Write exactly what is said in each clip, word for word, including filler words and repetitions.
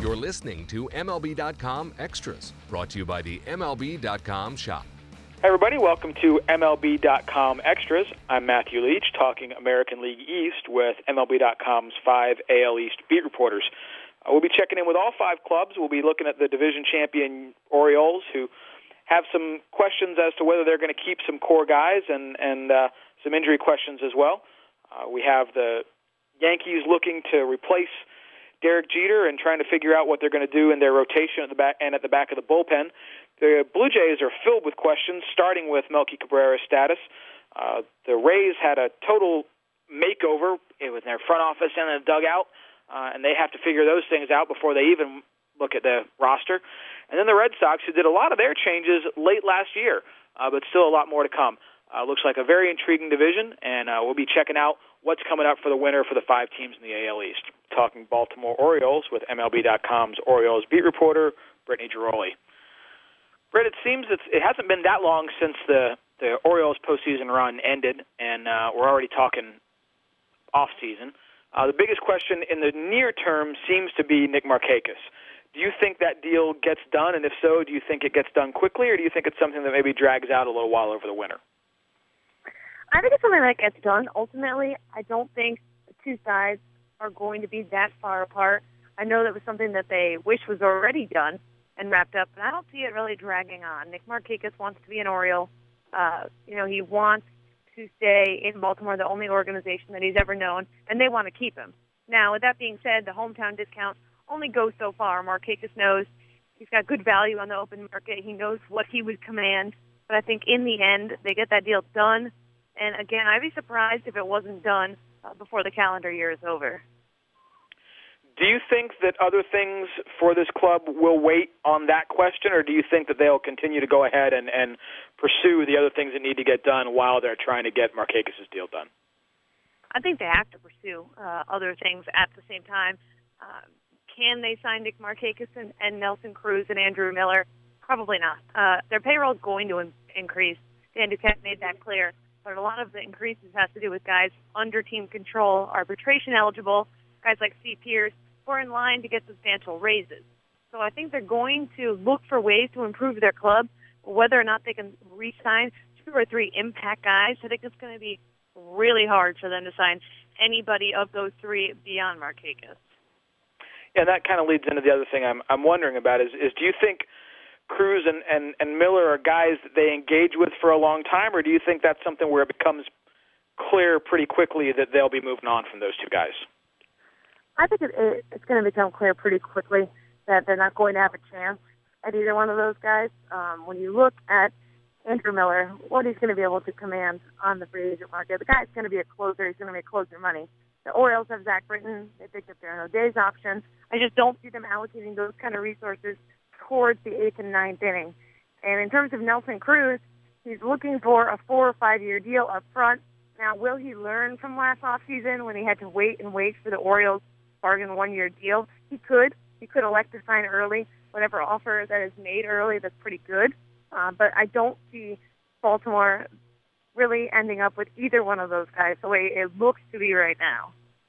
You're listening to M L B dot com Extras, brought to you by the M L B dot com shop. Hey everybody, welcome to M L B dot com Extras. I'm Matthew Leach, talking American League East with M L B dot com's five A L East beat reporters. Uh, we'll be checking in with all five clubs. We'll be looking at the division champion Orioles, who have some questions as to whether they're going to keep some core guys and, and uh, some injury questions as well. Uh, we have the Yankees looking to replace Derek Jeter and trying to figure out what they're going to do in their rotation at the back and at the back of the bullpen. The Blue Jays are filled with questions, starting with Melky Cabrera's status. Uh, the Rays had a total makeover with their front office and the dugout, uh, and they have to figure those things out before they even look at the roster. And then the Red Sox, who did a lot of their changes late last year, uh, but still a lot more to come. Uh, looks like a very intriguing division, and uh, we'll be checking out what's coming up for the winner for the five teams in the A L East. Talking Baltimore Orioles with M L B dot com's Orioles beat reporter, Brittany Giroli. Britt, it seems it's, it hasn't been that long since the, the Orioles postseason run ended, and uh, we're already talking off-season. Uh, the biggest question in the near term seems to be Nick Markakis. Do you think that deal gets done, and if so, do you think it gets done quickly, or do you think it's something that maybe drags out a little while over the winter? I think it's something that gets done. Ultimately, I don't think the two sides are going to be that far apart. I know that was something that they wish was already done and wrapped up, but I don't see it really dragging on. Nick Markakis wants to be an Oriole. Uh, you know, he wants to stay in Baltimore, the only organization that he's ever known, and they want to keep him. Now, with that being said, the hometown discount only goes so far. Markakis knows he's got good value on the open market. He knows what he would command, but I think in the end, they get that deal done. And again, I'd be surprised if it wasn't done uh, before the calendar year is over. Do you think that other things for this club will wait on that question, or do you think that they'll continue to go ahead and, and pursue the other things that need to get done while they're trying to get Markakis' deal done? I think they have to pursue uh, other things at the same time. Uh, can they sign Nick Markakis and, and Nelson Cruz and Andrew Miller? Probably not. Uh, their payroll is going to in- increase. Dan Duquette made that clear. But a lot of the increases has to do with guys under team control, arbitration eligible, guys like C. Pierce, who are in line to get substantial raises. So I think they're going to look for ways to improve their club. Whether or not they can re-sign two or three impact guys, I think it's going to be really hard for them to sign anybody of those three beyond Markakis. Yeah, that kind of leads into the other thing I'm I'm wondering about is, is do you think Cruz and, and, and Miller are guys that they engage with for a long time, or do you think that's something where it becomes clear pretty quickly that they'll be moving on from those two guys? I think it, it, it's going to become clear pretty quickly that they're not going to have a chance at either one of those guys. Um, when you look at Andrew Miller, what he's going to be able to command on the free agent market, the guy's going to be a closer. He's going to make closer money. The Orioles have Zach Britton. They picked up their no-days option. I just don't see them allocating those kind of resources towards the eighth and ninth inning. And in terms of Nelson Cruz, he's looking for a four or five-year deal up front. Now, will he learn from last offseason when he had to wait and wait for the Orioles' bargain one-year deal? He could. He could elect to sign early. Whatever offer that is made early, that's pretty good. Uh, but I don't see Baltimore really ending up with either one of those guys the way it looks to be right now.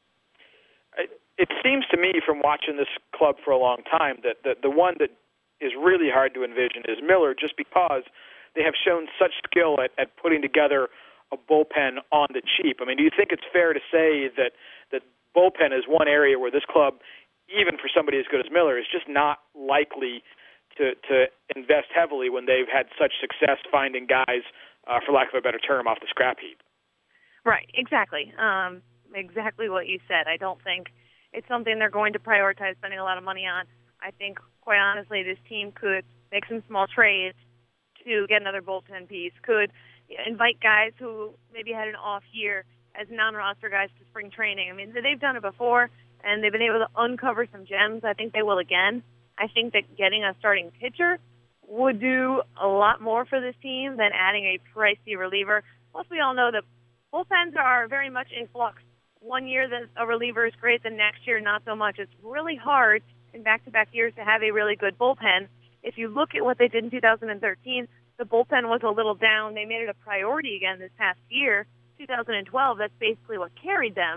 It seems to me from watching this club for a long time that the, the one that is really hard to envision is Miller, just because they have shown such skill at, at putting together a bullpen on the cheap. I mean, do you think it's fair to say that, that bullpen is one area where this club, even for somebody as good as Miller, is just not likely to, to invest heavily when they've had such success finding guys, uh, for lack of a better term, off the scrap heap? Right, exactly. Um, exactly what you said. I don't think it's something they're going to prioritize spending a lot of money on. I think, quite honestly, this team could make some small trades to get another bullpen piece, could invite guys who maybe had an off year as non-roster guys to spring training. I mean, they've done it before, and they've been able to uncover some gems. I think they will again. I think that getting a starting pitcher would do a lot more for this team than adding a pricey reliever. Plus, we all know that bullpens are very much in flux. One year that a reliever is great, the next year not so much. It's really hard in back-to-back years to have a really good bullpen. If you look at what they did in two thousand thirteen, the bullpen was a little down. They made it a priority again this past year, two thousand twelve. That's basically what carried them.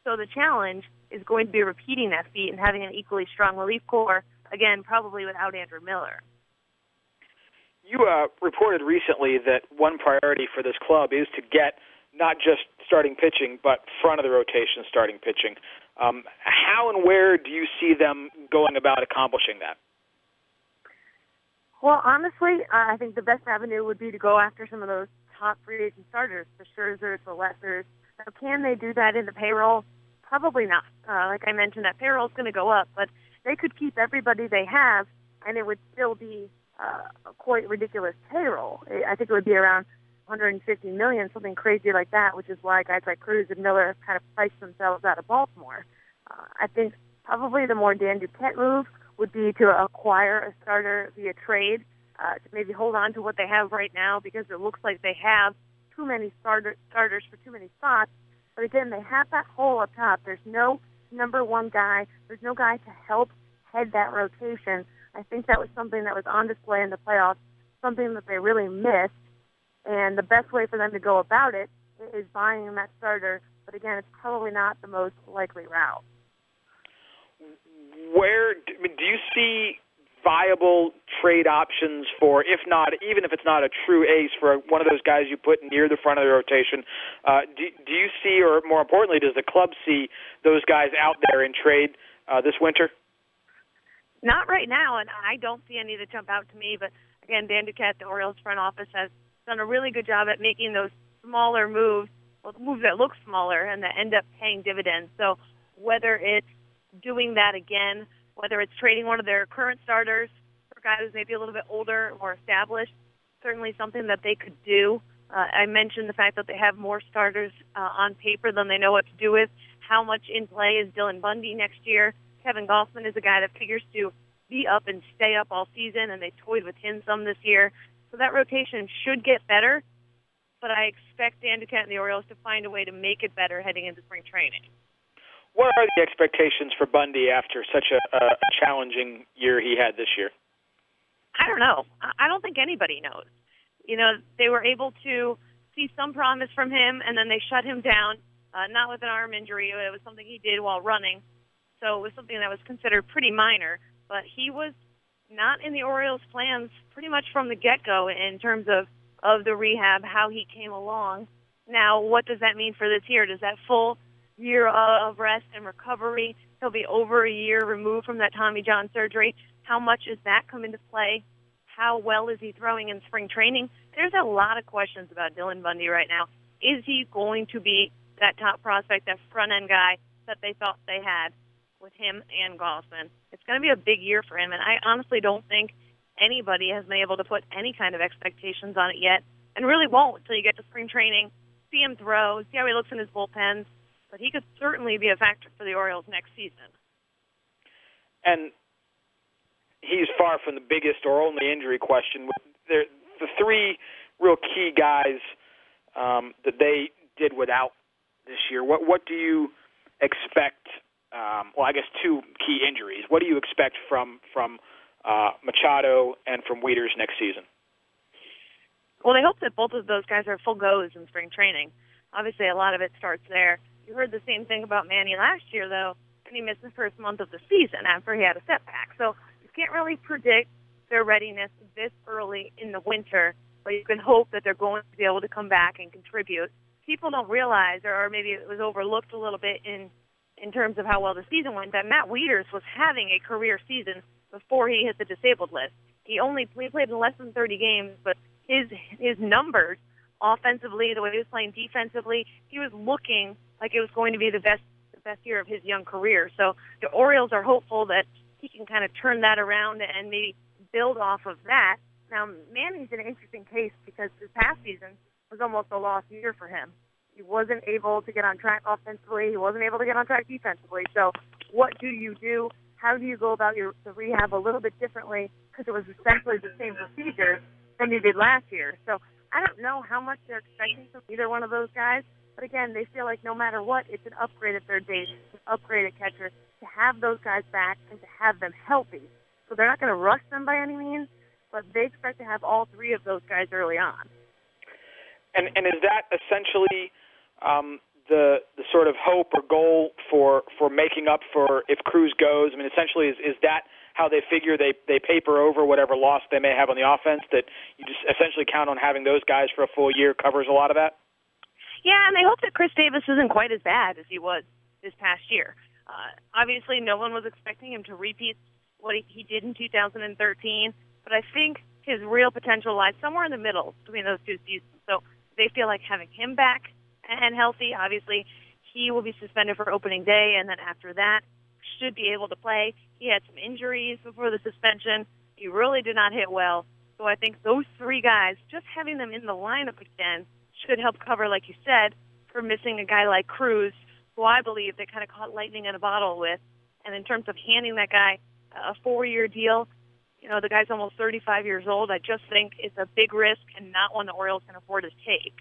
So the challenge is going to be repeating that feat and having an equally strong relief corps, again, probably without Andrew Miller. You uh, reported recently that one priority for this club is to get not just starting pitching, but front of the rotation starting pitching. Um, how and where do you see them going about accomplishing that? Well, honestly, I think the best avenue would be to go after some of those top free agent starters, the Scherzers, the Lessers. Now, can they do that in the payroll? Probably not. Uh, like I mentioned, that payroll is going to go up, but they could keep everybody they have, and it would still be uh, a quite ridiculous payroll. I think it would be around one hundred fifty million dollars, something crazy like that, which is why guys like Cruz and Miller have kind of priced themselves out of Baltimore. Uh, I think probably the more Dan Duquette move would be to acquire a starter via trade, uh, to maybe hold on to what they have right now, because it looks like they have too many starter, starters for too many spots. But again, they have that hole up top. There's no number one guy. There's no guy to help head that rotation. I think that was something that was on display in the playoffs, something that they really missed. And the best way for them to go about it is buying that starter. But again, it's probably not the most likely route. Where do you see viable trade options for, if not, even if it's not a true ace, for one of those guys you put near the front of the rotation? Uh, do, do you see, or more importantly, does the club see those guys out there in trade uh, this winter? Not right now, and I don't see any that jump out to me. But again, Dan Duquette, the Orioles front office, has done a really good job at making those smaller moves, well, moves that look smaller and that end up paying dividends. So whether it's doing that again, whether it's trading one of their current starters for a guy who's maybe a little bit older or established, certainly something that they could do. Uh, I mentioned the fact that they have more starters uh, on paper than they know what to do with. How much in play is Dylan Bundy next year? Kevin Gossman is a guy that figures to be up and stay up all season, and they toyed with him some this year. So that rotation should get better, but I expect Dan Duquette and the Orioles to find a way to make it better heading into spring training. What are the expectations for Bundy after such a, a challenging year he had this year? I don't know. I don't think anybody knows. You know, they were able to see some promise from him, and then they shut him down, uh, not with an arm injury. It was something he did while running. So it was something that was considered pretty minor. But he was not in the Orioles' plans pretty much from the get-go in terms of, of the rehab, how he came along. Now, what does that mean for this year? Does that full year of rest and recovery, he'll be over a year removed from that Tommy John surgery? How much does that come into play? How well is he throwing in spring training? There's a lot of questions about Dylan Bundy right now. Is he going to be that top prospect, that front-end guy that they thought they had with him and Gossman? It's going to be a big year for him, and I honestly don't think anybody has been able to put any kind of expectations on it yet, and really won't until you get to spring training, see him throw, see how he looks in his bullpens. But he could certainly be a factor for the Orioles next season. And he's far from the biggest or only injury question. They're the three real key guys um, that they did without this year. What what do you expect? Um, well, I guess two key injuries. What do you expect from from uh, Machado and from Wieters next season? Well, they hope that both of those guys are full goes in spring training. Obviously, a lot of it starts there. You heard the same thing about Manny last year, though, and he missed the first month of the season after he had a setback. So you can't really predict their readiness this early in the winter, but you can hope that they're going to be able to come back and contribute. People don't realize, or maybe it was overlooked a little bit in, in terms of how well the season went, that Matt Wieters was having a career season before he hit the disabled list. He only he played in less than thirty games, but his his numbers offensively, the way he was playing defensively, he was looking like it was going to be the best the best year of his young career. So the Orioles are hopeful that he can kind of turn that around and maybe build off of that. Now, Manny's an interesting case because this past season was almost a lost year for him. He wasn't able to get on track offensively. He wasn't able to get on track defensively. So what do you do? How do you go about your the rehab a little bit differently? Because it was essentially the same procedure than you did last year. So I don't know how much they're expecting from either one of those guys. But again, they feel like no matter what, it's an upgrade at third base, it's an upgrade at catcher to have those guys back and to have them healthy. So they're not going to rush them by any means, but they expect to have all three of those guys early on. And and is that essentially um, the the sort of hope or goal making up for if Cruz goes? I mean, essentially, is, is that how they figure they, they paper over whatever loss they may have on the offense, that you just essentially count on having those guys for a full year covers a lot of that? Yeah, and they hope that Chris Davis isn't quite as bad as he was this past year. Uh, obviously, no one was expecting him to repeat what he, he did in two thousand thirteen, but I think his real potential lies somewhere in the middle between those two seasons. So they feel like having him back and healthy, obviously, he will be suspended for opening day, and then after that, should be able to play. He had some injuries before the suspension. He really did not hit well. So I think those three guys, just having them in the lineup again, should help cover, like you said, for missing a guy like Cruz, who I believe they kind of caught lightning in a bottle with. And in terms of handing that guy a four-year deal, you know, the guy's almost thirty-five years old. I just think it's a big risk and not one the Orioles can afford to take.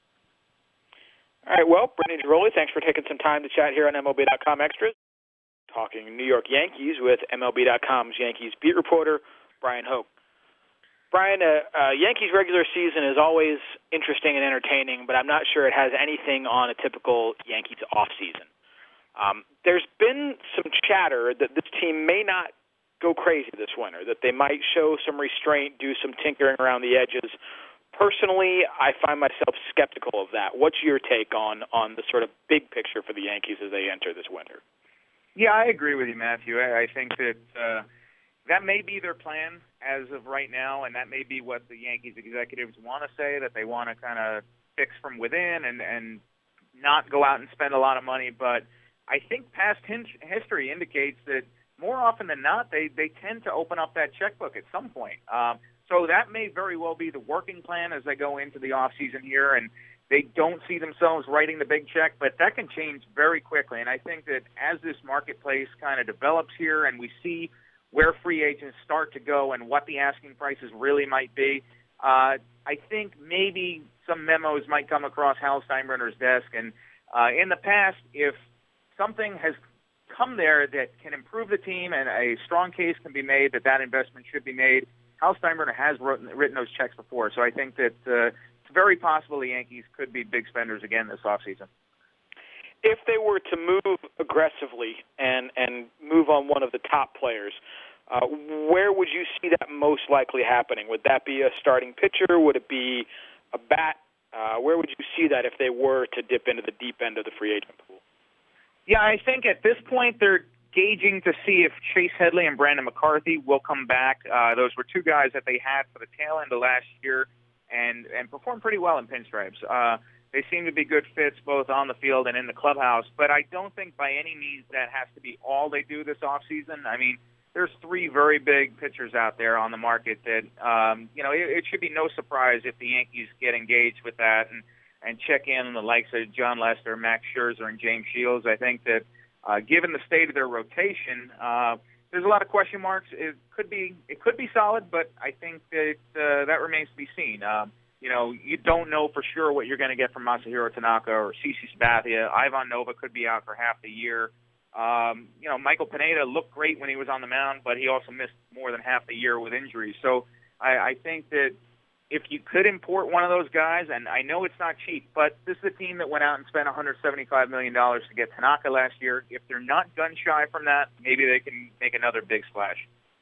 All right, well, Brittany Ghiroli, thanks for taking some time to chat here on M L B dot com Extras. Talking New York Yankees with M L B dot com's Yankees beat reporter Brian Hoke. Brian, uh, uh, Yankees regular season is always interesting and entertaining, but I'm not sure it has anything on a typical Yankees offseason. Um, there's been some chatter that this team may not go crazy this winter, that they might show some restraint, do some tinkering around the edges. Personally, I find myself skeptical of that. What's your take on, on the sort of big picture for the Yankees as they enter this winter? Yeah, I agree with you, Matthew. I, I think that uh, that may be their plan as of right now, and that may be what the Yankees executives want to say, that they want to kind of fix from within and, and not go out and spend a lot of money. But I think past hin- history indicates that more often than not, they, they tend to open up that checkbook at some point. Um, so that may very well be the working plan as they go into the offseason here, and they don't see themselves writing the big check, but that can change very quickly. And I think that as this marketplace kind of develops here and we see where free agents start to go and what the asking prices really might be, uh, I think maybe some memos might come across Hal Steinbrenner's desk. And uh, in the past, if something has come there that can improve the team and a strong case can be made that that investment should be made, Hal Steinbrenner has written, written those checks before. So I think that uh, it's very possible the Yankees could be big spenders again this offseason. If they were to move aggressively and, and move on one of the top players, uh, where would you see that most likely happening? Would that be a starting pitcher? Would it be a bat? Uh, where would you see that if they were to dip into the deep end of the free agent pool? Yeah, I think at this point they're gauging to see if Chase Headley and Brandon McCarthy will come back. Uh, those were two guys that they had for the tail end of last year and, and performed pretty well in pinstripes. Uh, They seem to be good fits both on the field and in the clubhouse, but I don't think by any means that has to be all they do this offseason. I mean, there's three very big pitchers out there on the market that, um, you know, it, it should be no surprise if the Yankees get engaged with that and, and check in on the likes of John Lester, Max Scherzer, and James Shields. I think that uh, given the state of their rotation, uh, there's a lot of question marks. It could be it could be solid, but I think that uh, that remains to be seen. Um, You know, you don't know for sure what you're going to get from Masahiro Tanaka or CeCe Sabathia. Ivan Nova could be out for half the year. Um, you know, Michael Pineda looked great when he was on the mound, but he also missed more than half the year with injuries. So I, I think that if you could import one of those guys, and I know it's not cheap, but this is a team that went out and spent one hundred seventy-five million dollars to get Tanaka last year. If they're not gun-shy from that, maybe they can make another big splash.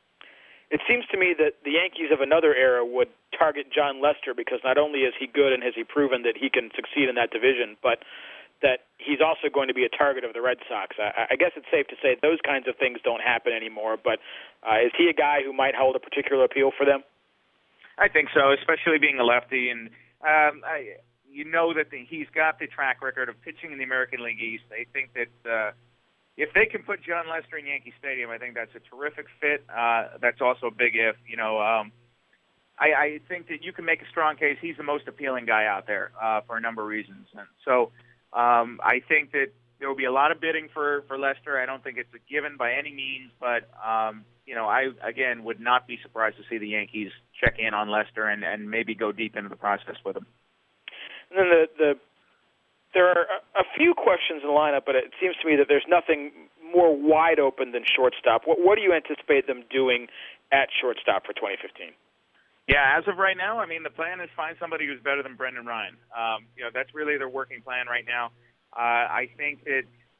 It seems to me that the Yankees of another era would target John Lester because not only is he good and has he proven that he can succeed in that division, but that he's also going to be a target of the Red Sox. I, I guess it's safe to say those kinds of things don't happen anymore, but uh, is he a guy who might hold a particular appeal for them? I think so, especially being a lefty. And um, I, you know that the, he's got the track record of pitching in the American League East. I think that uh, if they can put John Lester in Yankee Stadium, I think that's a terrific fit. Uh, that's also a big if. You know, um, I, I think that you can make a strong case. He's the most appealing guy out there uh, for a number of reasons. And so um, I think that there will be a lot of bidding for, for Lester. I don't think it's a given by any means, but, um, you know, I, again, would not be surprised to see the Yankees check in on Lester and, and maybe go deep into the process with him. And then the, the there are a few questions in the lineup, but it seems to me that there's nothing more wide open than shortstop. What, what do you anticipate them doing at shortstop for twenty fifteen? Yeah, as of right now, I mean, the plan is find somebody who's better than Brendan Ryan. Um, you know, that's really their working plan right now. Uh, I think that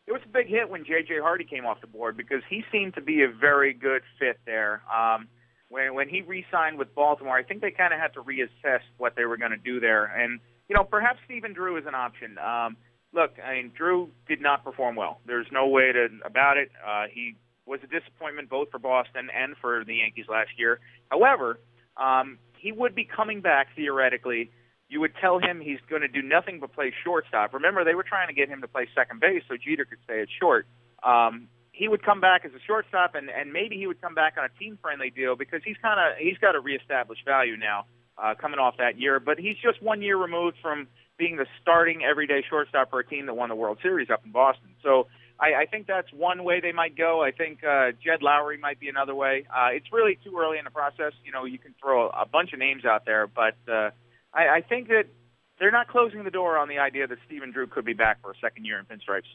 it was a big hit when J J. Hardy came off the board because he seemed to be a very good fit there. Um, when when he re-signed with Baltimore, I think they kind of had to reassess what they were going to do there. And, you know, perhaps Stephen Drew is an option. Um, look, I mean, Drew did not perform well. There's no way to about it. Uh, he was a disappointment both for Boston and for the Yankees last year. However, um, he would be coming back theoretically. You would tell him he's going to do nothing but play shortstop. Remember, they were trying to get him to play second base so Jeter could stay at short. Um, he would come back as a shortstop, and, and maybe he would come back on a team-friendly deal because he's kind of he's got a reestablished value now uh, coming off that year. But he's just one year removed from being the starting everyday shortstop for a team that won the World Series up in Boston. So I, I think that's one way they might go. I think uh, Jed Lowry might be another way. Uh, it's really too early in the process. You know, you can throw a, a bunch of names out there, but uh, I, I think that they're not closing the door on the idea that Stephen Drew could be back for a second year in pinstripes.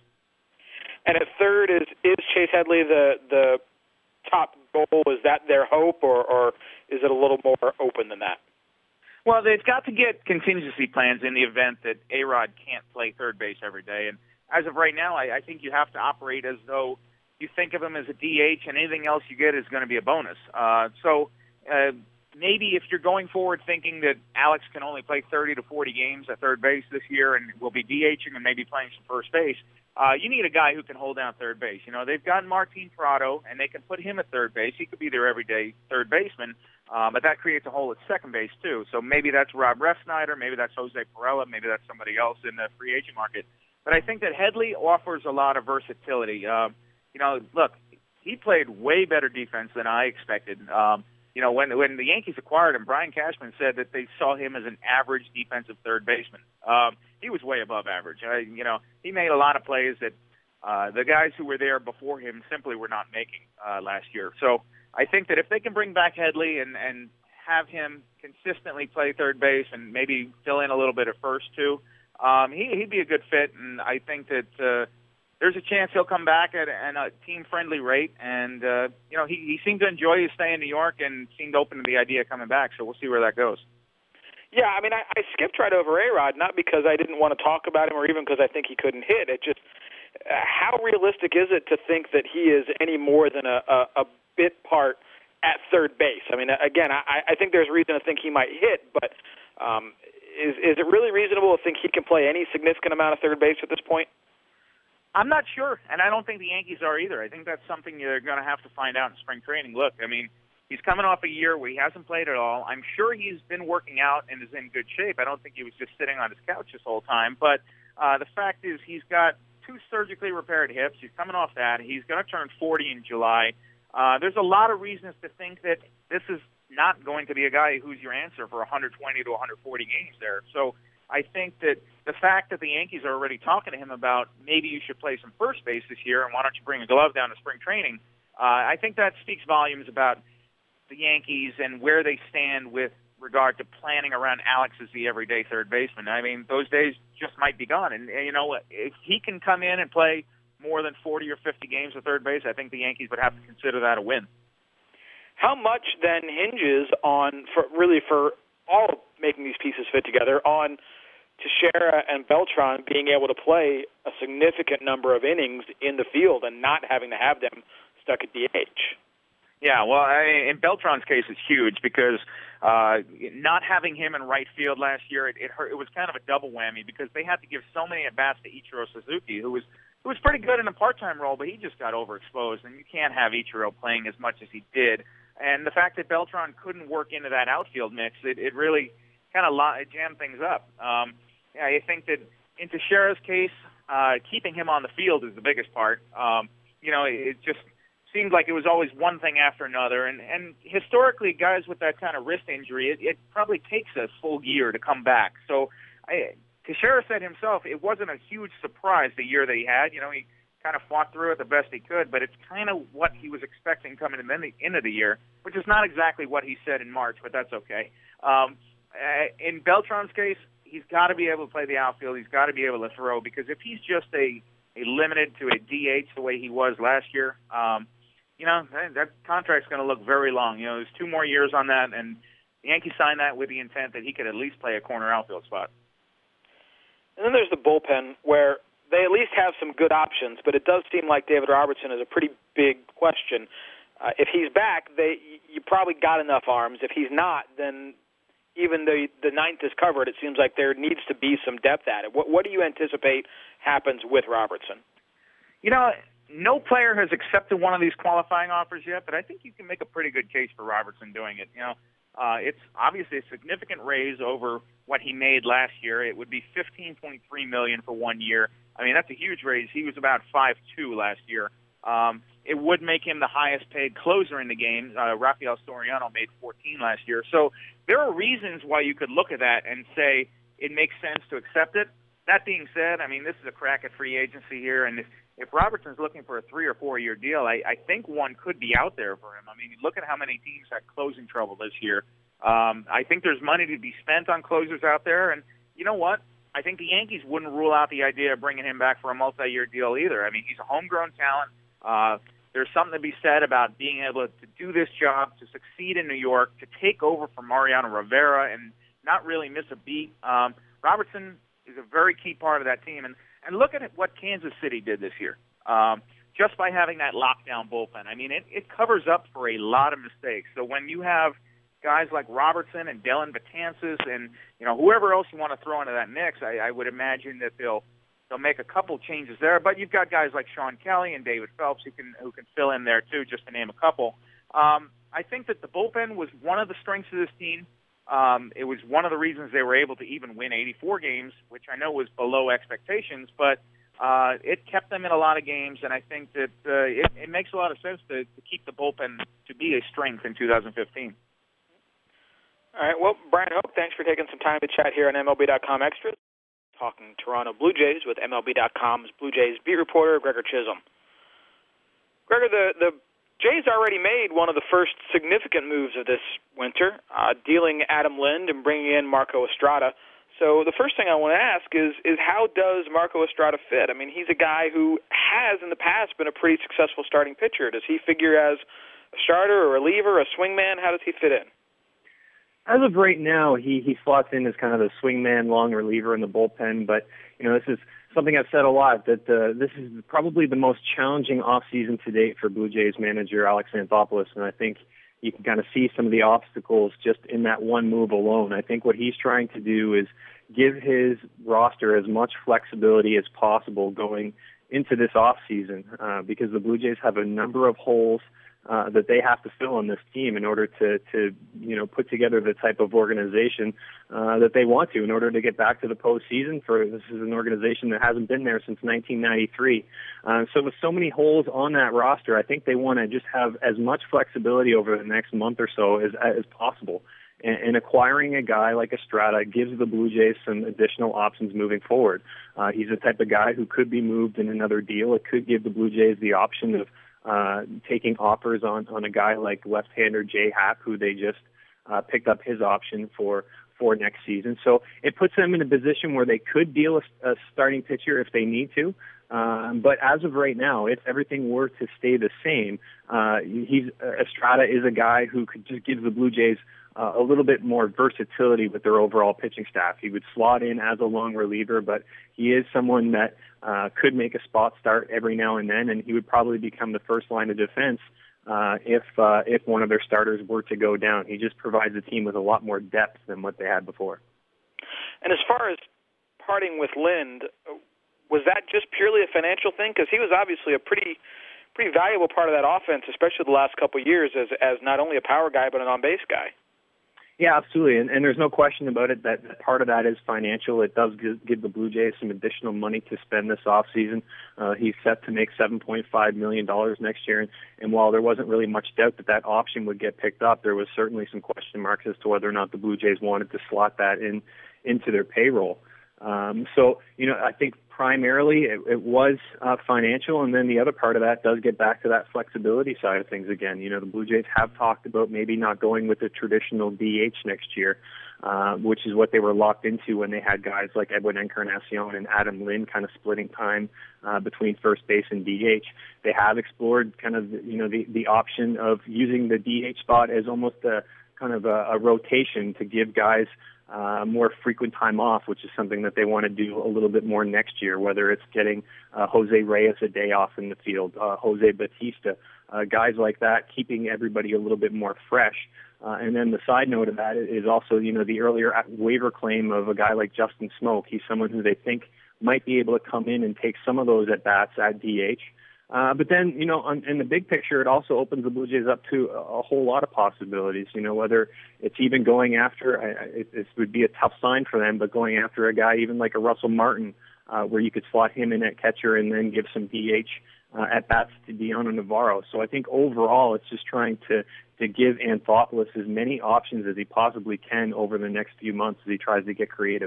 And at third, is is Chase Headley the the top goal? Is that their hope, or, or is it a little more open than that? Well, they've got to get contingency plans in the event that A-Rod can't play third base every day. And as of right now, I, I think you have to operate as though you think of him as a D H, and anything else you get is going to be a bonus. Uh, so uh, maybe if you're going forward thinking that Alex can only play thirty to forty games at third base this year and will be DHing and maybe playing some first base, uh, you need a guy who can hold down third base. You know, they've got Martin Prado, and they can put him at third base. He could be their everyday third baseman, uh, but that creates a hole at second base, too. So maybe that's Rob Refsnyder, maybe that's Jose Perella, maybe that's somebody else in the free agent market. But I think that Headley offers a lot of versatility. Uh, you know, look, he played way better defense than I expected. Um, you know, when when the Yankees acquired him, Brian Cashman said that they saw him as an average defensive third baseman. Um, he was way above average. Uh, you know, he made a lot of plays that uh, the guys who were there before him simply were not making uh, last year. So I think that if they can bring back Headley and, and have him consistently play third base and maybe fill in a little bit at first too, um, he, he'd be a good fit. And I think that uh, there's a chance he'll come back at, at a team-friendly rate. And, uh, you know, he, he seemed to enjoy his stay in New York and seemed open to the idea of coming back. So we'll see where that goes. Yeah, I mean, I, I skipped right over A-Rod, not because I didn't want to talk about him or even because I think he couldn't hit. It just, uh, how realistic is it to think that he is any more than a, a, a bit part at third base? I mean, again, I, I think there's reason to think he might hit, but um, is, is it really reasonable to think he can play any significant amount of third base at this point? I'm not sure, and I don't think the Yankees are either. I think that's something you're going to have to find out in spring training. Look, I mean, he's coming off a year where he hasn't played at all. I'm sure he's been working out and is in good shape. I don't think he was just sitting on his couch this whole time. But uh, the fact is he's got two surgically repaired hips. He's coming off that. He's going to turn forty in July. Uh, there's a lot of reasons to think that this is not going to be a guy who's your answer for one hundred twenty to one hundred forty games there. So I think that the fact that the Yankees are already talking to him about maybe you should play some first base this year and why don't you bring a glove down to spring training, uh, I think that speaks volumes about the Yankees and where they stand with regard to planning around Alex as the everyday third baseman. I mean, those days just might be gone. And, you know, if he can come in and play more than forty or fifty games at third base, I think the Yankees would have to consider that a win. How much then hinges on, for really for all making these pieces fit together, on Teixeira and Beltran being able to play a significant number of innings in the field and not having to have them stuck at D H? Yeah, well, I, in Beltran's case, it's huge because uh, not having him in right field last year, it, it, hurt, it was kind of a double whammy because they had to give so many at-bats to Ichiro Suzuki, who was who was pretty good in a part-time role, but he just got overexposed, and you can't have Ichiro playing as much as he did. And the fact that Beltran couldn't work into that outfield mix, it, it really kind of lo- jammed things up. Um, yeah, I think that in Teixeira's case, uh, keeping him on the field is the biggest part. Um, you know, it, it just seemed like it was always one thing after another. And, and historically, guys with that kind of wrist injury, it, it probably takes a full year to come back. So I, Teixeira said himself it wasn't a huge surprise the year that he had. You know, he kind of fought through it the best he could, but it's kind of what he was expecting coming in the end of the year, which is not exactly what he said in March, but that's okay. Um, in Beltran's case, he's got to be able to play the outfield. He's got to be able to throw, because if he's just a, a limited to a D H the way he was last year, um, you know, that, that contract's going to look very long. You know, there's two more years on that, and the Yankees signed that with the intent that he could at least play a corner outfield spot. And then there's the bullpen, where they at least have some good options, but it does seem like David Robertson is a pretty big question. Uh, if he's back, they you probably got enough arms. If he's not, then even though the ninth is covered, it seems like there needs to be some depth at it. What, what do you anticipate happens with Robertson? You know, no player has accepted one of these qualifying offers yet, but I think you can make a pretty good case for Robertson doing it. You know, uh, it's obviously a significant raise over what he made last year. It would be fifteen point three million dollars for one year. I mean, that's a huge raise. He was about five two last year. Um, it would make him the highest-paid closer in the game. Uh, Rafael Soriano made fourteen last year. So there are reasons why you could look at that and say it makes sense to accept it. That being said, I mean, this is a crack at free agency here, and if, if Robertson's looking for a three- or four-year deal, I, I think one could be out there for him. I mean, look at how many teams had closing trouble this year. Um, I think there's money to be spent on closers out there, and you know what? I think the Yankees wouldn't rule out the idea of bringing him back for a multi-year deal either. I mean, he's a homegrown talent. Uh, there's something to be said about being able to do this job, to succeed in New York, to take over from Mariano Rivera and not really miss a beat. Um, Robertson is a very key part of that team. And, and look at what Kansas City did this year, um, just by having that lockdown bullpen. I mean, it, it covers up for a lot of mistakes. So when you have guys like Robertson and Dellin Betances and, you know, whoever else you want to throw into that mix, I, I would imagine that they'll they'll make a couple changes there. But you've got guys like Sean Kelly and David Phelps who can who can fill in there too, just to name a couple. Um, I think that the bullpen was one of the strengths of this team. Um, it was one of the reasons they were able to even win eighty-four games, which I know was below expectations, but uh, it kept them in a lot of games, and I think that uh, it, it makes a lot of sense to, to keep the bullpen to be a strength in two thousand fifteen. All right, well, Brian Hoke, thanks for taking some time to chat here on M L B dot com Extras. Talking Toronto Blue Jays with M L B dot com's Blue Jays beat reporter Gregor Chisholm. Gregor, the, the Jays already made one of the first significant moves of this winter, uh, dealing Adam Lind and bringing in Marco Estrada. So the first thing I want to ask is, is how does Marco Estrada fit? I mean, he's a guy who has in the past been a pretty successful starting pitcher. Does he figure as a starter, a reliever, a swingman? How does he fit in? As of right now, he, he slots in as kind of the swingman, long reliever in the bullpen. But, you know, this is something I've said a lot, that uh, this is probably the most challenging offseason to date for Blue Jays manager Alex Anthopoulos. And I think you can kind of see some of the obstacles just in that one move alone. I think what he's trying to do is give his roster as much flexibility as possible going into this offseason uh, because the Blue Jays have a number of holes Uh, that they have to fill on this team in order to, to you know, put together the type of organization uh, that they want to in order to get back to the postseason. For this is an organization that hasn't been there since nineteen ninety-three. Uh, so with so many holes on that roster, I think they want to just have as much flexibility over the next month or so as, as possible. And, and acquiring a guy like Estrada gives the Blue Jays some additional options moving forward. Uh, he's the type of guy who could be moved in another deal. It could give the Blue Jays the option of Uh, taking offers on, on a guy like left-hander Jay Happ, who they just uh, picked up his option for for next season. So it puts them in a position where they could deal a, a starting pitcher if they need to. Um, but as of right now, if everything were to stay the same, uh, he's uh, Estrada is a guy who could just give the Blue Jays uh, a little bit more versatility with their overall pitching staff. He would slot in as a long reliever, but he is someone that uh, could make a spot start every now and then, and he would probably become the first line of defense uh, if uh, if one of their starters were to go down. He just provides the team with a lot more depth than what they had before. And as far as parting with Lind, was that just purely a financial thing? Because he was obviously a pretty pretty valuable part of that offense, especially the last couple of years as as not only a power guy but an on-base guy. Yeah, absolutely, and, and there's no question about it that part of that is financial. It does give, give the Blue Jays some additional money to spend this offseason. Uh, he's set to make seven point five million dollars next year, and, and while there wasn't really much doubt that that option would get picked up, there was certainly some question marks as to whether or not the Blue Jays wanted to slot that in into their payroll. Um, so, you know, I think primarily it, it was uh, financial, and then the other part of that does get back to that flexibility side of things again. You know, the Blue Jays have talked about maybe not going with the traditional D H next year, uh, which is what they were locked into when they had guys like Edwin Encarnacion and Adam Lind kind of splitting time uh, between first base and D H. They have explored kind of, you know, the, the option of using the D H spot as almost a kind of a, a rotation to give guys uh, more frequent time off, which is something that they want to do a little bit more next year, whether it's getting uh, Jose Reyes a day off in the field, uh, Jose Bautista, uh, guys like that, keeping everybody a little bit more fresh. Uh, and then the side note of that is also, you know, the earlier waiver claim of a guy like Justin Smoak. He's someone who they think might be able to come in and take some of those at-bats at D H. Uh, but then, you know, on, in the big picture, it also opens the Blue Jays up to a, a whole lot of possibilities. You know, whether it's even going after, uh, it, it would be a tough sign for them, but going after a guy even like a Russell Martin, uh, where you could slot him in at catcher and then give some D H uh, at-bats to Dioner Navarro. So I think overall it's just trying to, to give Anthopoulos as many options as he possibly can over the next few months as he tries to get creative.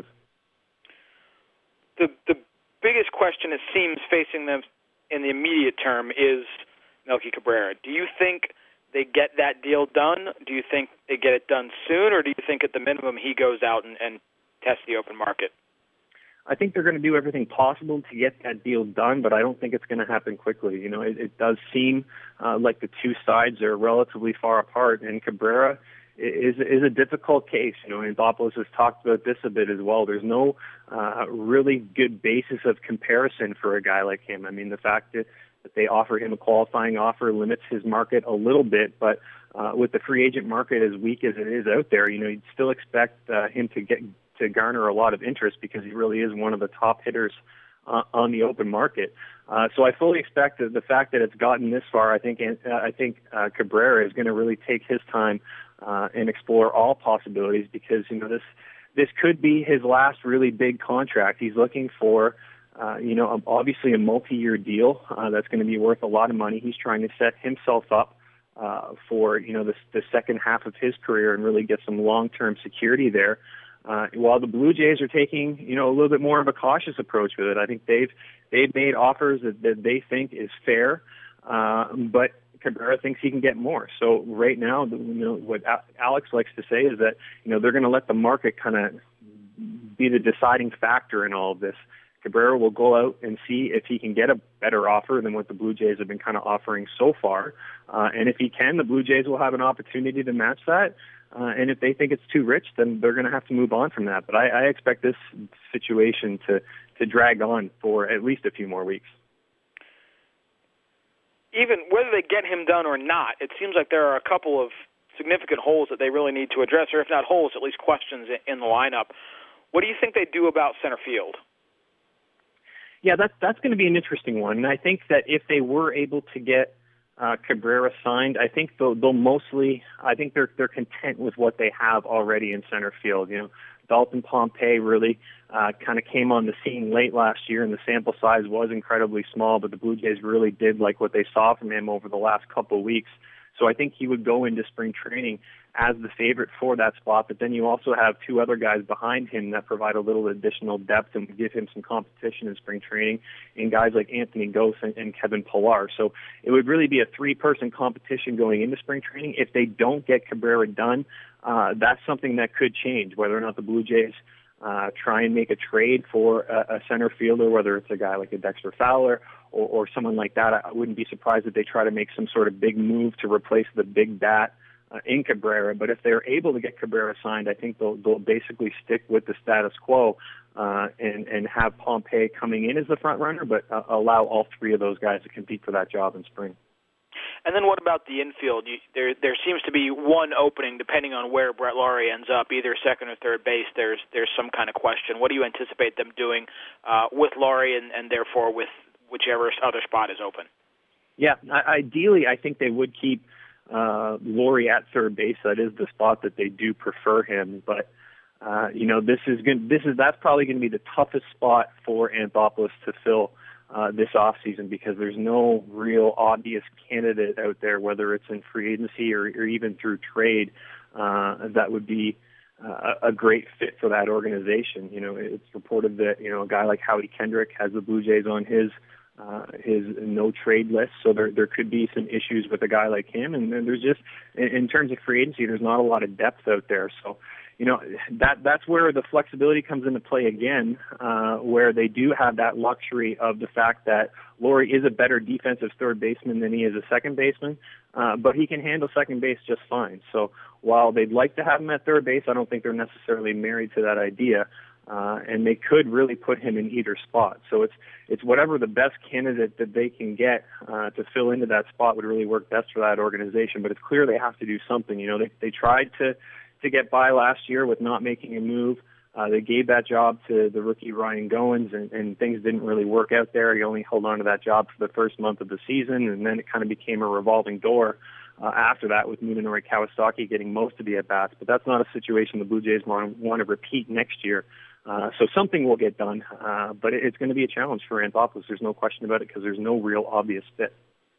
The, the biggest question, it seems, facing them in the immediate term is Melky Cabrera. Do you think they get that deal done? Do you think they get it done soon, or do you think at the minimum he goes out and, and tests the open market? I think they're going to do everything possible to get that deal done, but I don't think it's going to happen quickly. You know, it, it does seem uh, like the two sides are relatively far apart, and Cabrera is is a difficult case. You know, Anthopoulos has talked about this a bit as well. There's no uh, really good basis of comparison for a guy like him. I mean, the fact that, that they offer him a qualifying offer limits his market a little bit, but uh, with the free agent market as weak as it is out there, you know, you'd still expect uh, him to get to garner a lot of interest because he really is one of the top hitters uh, on the open market. Uh, so I fully expect that the fact that it's gotten this far, I think uh, I think uh, Cabrera is going to really take his time Uh, and explore all possibilities because, you know, this this could be his last really big contract. He's looking for, uh, you know, obviously a multi-year deal uh, that's going to be worth a lot of money. He's trying to set himself up uh, for, you know, the, the second half of his career and really get some long-term security there. Uh, while the Blue Jays are taking, you know, a little bit more of a cautious approach with it. I think they've they've made offers that, that they think is fair, uh, but Cabrera thinks he can get more. So right now, you know, what Alex likes to say is that, you know, they're going to let the market kind of be the deciding factor in all of this. Cabrera will go out and see if he can get a better offer than what the Blue Jays have been kind of offering so far. Uh, and if he can, the Blue Jays will have an opportunity to match that. Uh, and if they think it's too rich, then they're going to have to move on from that. But I, I expect this situation to, to drag on for at least a few more weeks. Even whether they get him done or not, it seems like there are a couple of significant holes that they really need to address, or if not holes, at least questions in the lineup. What do you think they do about center field? Yeah, that's that's going to be an interesting one. And I think that if they were able to get uh, Cabrera signed, I think they'll, they'll mostly, I think they're they're content with what they have already in center field. You know, Dalton Pompey really uh, kind of came on the scene late last year, and the sample size was incredibly small, but the Blue Jays really did like what they saw from him over the last couple of weeks. So I think he would go into spring training as the favorite for that spot, but then you also have two other guys behind him that provide a little additional depth and give him some competition in spring training, and guys like Anthony Gose and, and Kevin Pillar. So it would really be a three-person competition going into spring training. If they don't get Cabrera done, uh, that's something that could change, whether or not the Blue Jays uh, try and make a trade for a, a center fielder, whether it's a guy like a Dexter Fowler or, or someone like that. I wouldn't be surprised if they try to make some sort of big move to replace the big bat Uh, in Cabrera. But if they're able to get Cabrera signed, I think they'll, they'll basically stick with the status quo uh, and, and have Pompey coming in as the front runner, but uh, allow all three of those guys to compete for that job in spring. And then what about the infield? You, there there seems to be one opening depending on where Brett Laurie ends up, either second or third base. There's there's some kind of question. What do you anticipate them doing uh, with Laurie and, and therefore with whichever other spot is open? Yeah, I, ideally I think they would keep uh, Laurie at third base. That is the spot that they do prefer him. But, uh, you know, this is going this is that's probably going to be the toughest spot for Anthopoulos to fill Uh, this offseason, because there's no real obvious candidate out there, whether it's in free agency or, or even through trade, uh, that would be uh, a great fit for that organization. You know, it's reported that, you know, a guy like Howie Kendrick has the Blue Jays on his uh, his no trade list, so there there could be some issues with a guy like him. And then there's just, in, in terms of free agency, there's not a lot of depth out there. So, you know, that that's where the flexibility comes into play again, uh, where they do have that luxury of the fact that Laurie is a better defensive third baseman than he is a second baseman, uh, but he can handle second base just fine. So while they'd like to have him at third base, I don't think they're necessarily married to that idea. Uh, and they could really put him in either spot. So it's it's whatever the best candidate that they can get uh, to fill into that spot would really work best for that organization. But it's clear they have to do something. You know, they they tried to to get by last year with not making a move. Uh, they gave that job to the rookie Ryan Goins, and, and things didn't really work out there. He only held on to that job for the first month of the season, and then it kind of became a revolving door uh, after that with Munenori Kawasaki getting most of the at-bats. But that's not a situation the Blue Jays want, want to repeat next year. Uh, so something will get done, uh, but it, it's going to be a challenge for Anthopoulos. There's no question about it because there's no real obvious fit.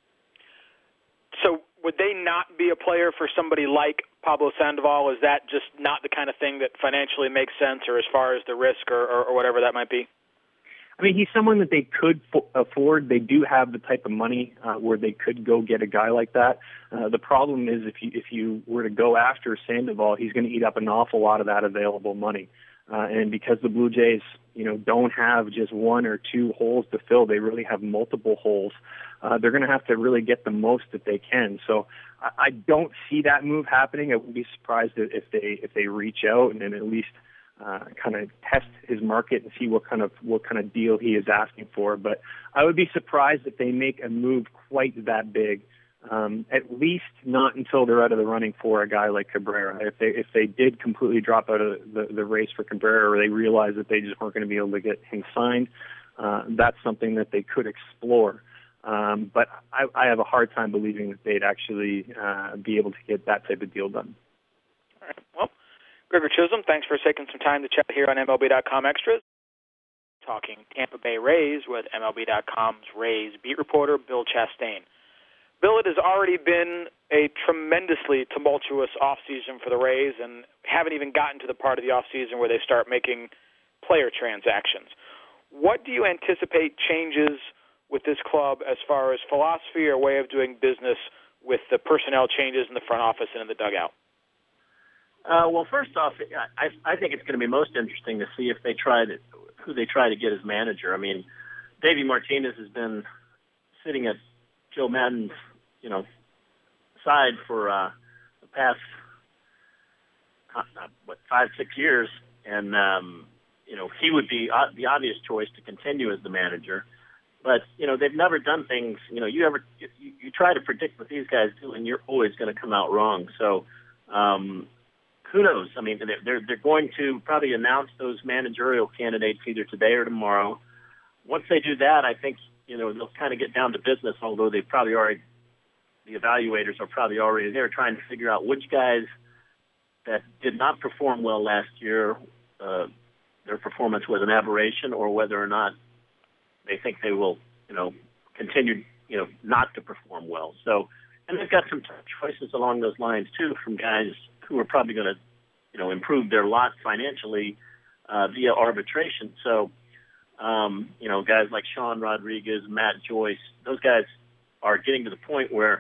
So would they not be a player for somebody like Pablo Sandoval? Is that just not the kind of thing that financially makes sense, or as far as the risk or, or, or whatever that might be? I mean, he's someone that they could f- afford. They do have the type of money uh, where they could go get a guy like that. Uh, the problem is if you if you were to go after Sandoval, he's going to eat up an awful lot of that available money. Uh, and because the Blue Jays, you know, don't have just one or two holes to fill, they really have multiple holes. Uh, they're going to have to really get the most that they can. So I, I don't see that move happening. I wouldn't be surprised if they if they reach out and then at least uh, kind of test his market and see what kind of what kind of deal he is asking for. But I would be surprised if they make a move quite that big. Um, at least not until they're out of the running for a guy like Cabrera. If they if they did completely drop out of the, the race for Cabrera, or they realized that they just weren't going to be able to get him signed, uh, that's something that they could explore. Um, but I, I have a hard time believing that they'd actually uh, be able to get that type of deal done. All right. Well, Gregor Chisholm, thanks for taking some time to chat here on M L B dot com Extras. Talking Tampa Bay Rays with M L B dot com's Rays beat reporter Bill Chastain. Bill, it has already been a tremendously tumultuous offseason for the Rays, and haven't even gotten to the part of the offseason where they start making player transactions. What do you anticipate changes with this club as far as philosophy or way of doing business with the personnel changes in the front office and in the dugout? Uh, well, first off, I, I think it's going to be most interesting to see if they try to, who they try to get as manager. I mean, Davey Martinez has been sitting at Joe Maddon's, you know, side for uh, the past uh, what five, six years, and um, you know he would be uh, the obvious choice to continue as the manager. But you know they've never done things. You know, you ever you, you try to predict what these guys do, and you're always going to come out wrong. So um, who knows? I mean, they're they're going to probably announce those managerial candidates either today or tomorrow. Once they do that, I think. You know, they'll kind of get down to business, although they've probably already, the evaluators are probably already there trying to figure out which guys that did not perform well last year, uh, their performance was an aberration, or whether or not they think they will, you know, continue, you know, not to perform well. So, and they've got some choices along those lines, too, from guys who are probably going to, you know, improve their lot financially uh, via arbitration. So, Um, you know, guys like Sean Rodriguez, Matt Joyce, those guys are getting to the point where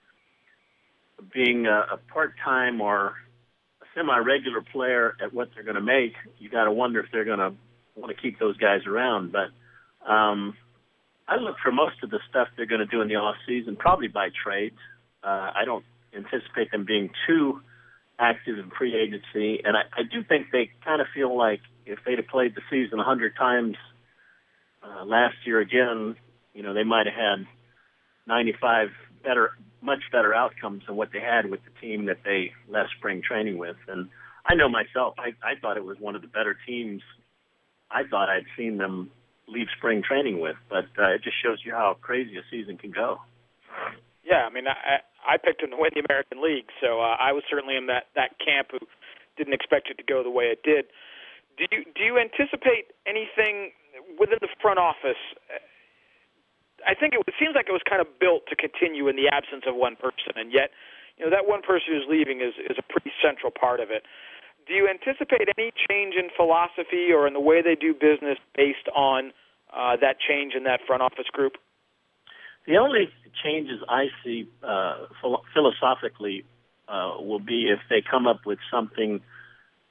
being a, a part-time or a semi-regular player at what they're going to make, you got to wonder if they're going to want to keep those guys around. But um, I look for most of the stuff they're going to do in the off-season, probably by trades. Uh, I don't anticipate them being too active in free agency. And I, I do think they kind of feel like if they'd have played the season a hundred times Uh, last year again, you know, they might have had ninety-five better, much better outcomes than what they had with the team that they left spring training with. And I know myself, I, I thought it was one of the better teams I thought I'd seen them leave spring training with. But uh, it just shows you how crazy a season can go. Yeah, I mean, I, I picked them to win the American League, so uh, I was certainly in that, that camp who didn't expect it to go the way it did. Do you do you anticipate anything within the front office? I think it, it seems like it was kind of built to continue in the absence of one person, and yet, you know, that one person who's leaving is, is a pretty central part of it. Do you anticipate any change in philosophy or in the way they do business based on uh, that change in that front office group? The only changes I see uh, philosophically uh, will be if they come up with something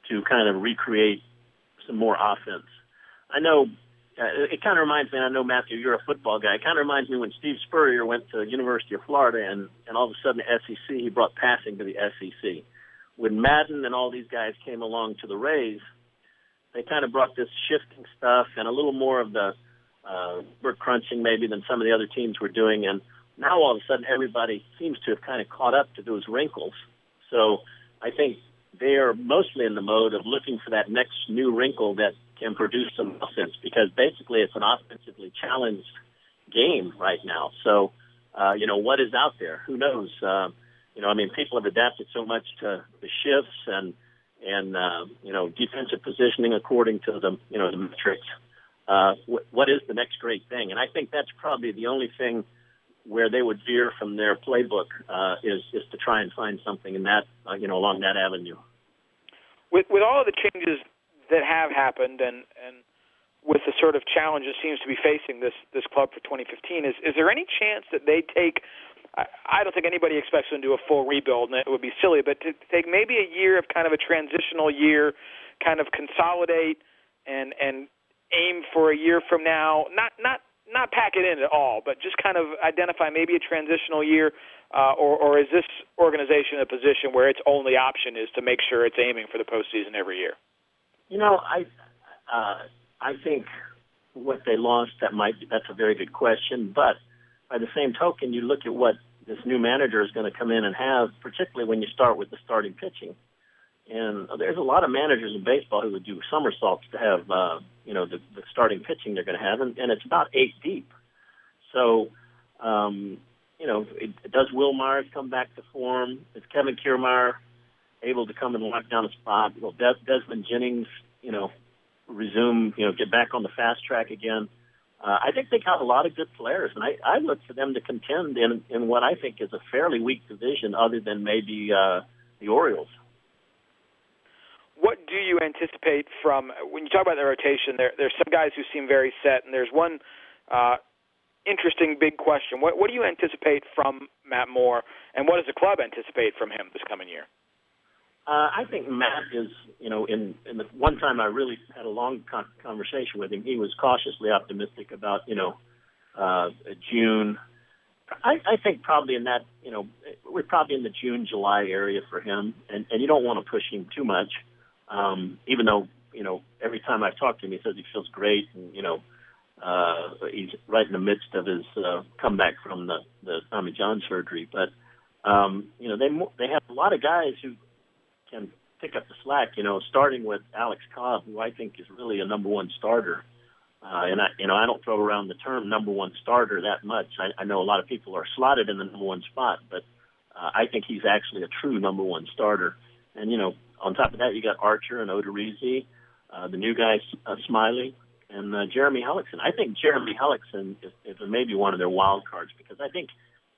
to kind of recreate some more offense. I know uh, it kind of reminds me, and I know, Matthew, you're a football guy. It kind of reminds me when Steve Spurrier went to the University of Florida, and, and all of a sudden the S E C, he brought passing to the S E C. When Madden and all these guys came along to the Rays, they kind of brought this shifting stuff and a little more of the uh, work crunching maybe than some of the other teams were doing. And now all of a sudden everybody seems to have kind of caught up to those wrinkles. So I think they are mostly in the mode of looking for that next new wrinkle that can produce some offense, because basically it's an offensively challenged game right now. So, uh, you know, what is out there? Who knows? Uh, you know, I mean, people have adapted so much to the shifts and, and uh, you know, defensive positioning according to the, you know, the metrics. Uh, wh- what is the next great thing? And I think that's probably the only thing where they would veer from their playbook uh, is, is to try and find something in that, uh, you know, along that avenue. With, with all of the changes that have happened, and, and with the sort of challenge that seems to be facing this this club for twenty fifteen, is is there any chance that they take? I, I don't think anybody expects them to do a full rebuild, and it would be silly, but to take maybe a year of kind of a transitional year, kind of consolidate and and aim for a year from now, not not not pack it in at all, but just kind of identify maybe a transitional year, uh, or or is this organization in a position where its only option is to make sure it's aiming for the postseason every year? You know, I uh, I think what they lost, that might be, that's a very good question. But by the same token, you look at what this new manager is going to come in and have, particularly when you start with the starting pitching. And there's a lot of managers in baseball who would do somersaults to have, uh, you know, the, the starting pitching they're going to have, and, and it's about eight deep. So, um, you know, it, does Will Myers come back to form? Is Kevin Kiermaier able to come and lock down a spot? Will Des- Desmond Jennings, you know, resume, you know, get back on the fast track again? Uh, I think they got a lot of good players, and I, I look for them to contend in, in what I think is a fairly weak division, other than maybe uh, the Orioles. What do you anticipate from, when you talk about the rotation, there, there's some guys who seem very set, and there's one uh, interesting big question. What, what do you anticipate from Matt Moore, and what does the club anticipate from him this coming year? Uh, I think Matt is, you know, in, in the one time I really had a long con- conversation with him, he was cautiously optimistic about, you know, uh, June. I, I think probably in that, you know, we're probably in the June, July area for him, and, and you don't want to push him too much, um, even though, you know, every time I've talked to him, he says he feels great, and, you know, uh, he's right in the midst of his uh, comeback from the, the Tommy John surgery. But, um, you know, they they have a lot of guys who can pick up the slack, you know, starting with Alex Cobb, who I think is really a number one starter. Uh, and, I, you know, I don't throw around the term number one starter that much. I, I know a lot of people are slotted in the number one spot, but uh, I think he's actually a true number one starter. And, you know, on top of that, you got Archer and Odorizzi, uh, the new guy, uh, Smiley, and uh, Jeremy Hellickson. I think Jeremy Hellickson is, is maybe one of their wild cards, because I think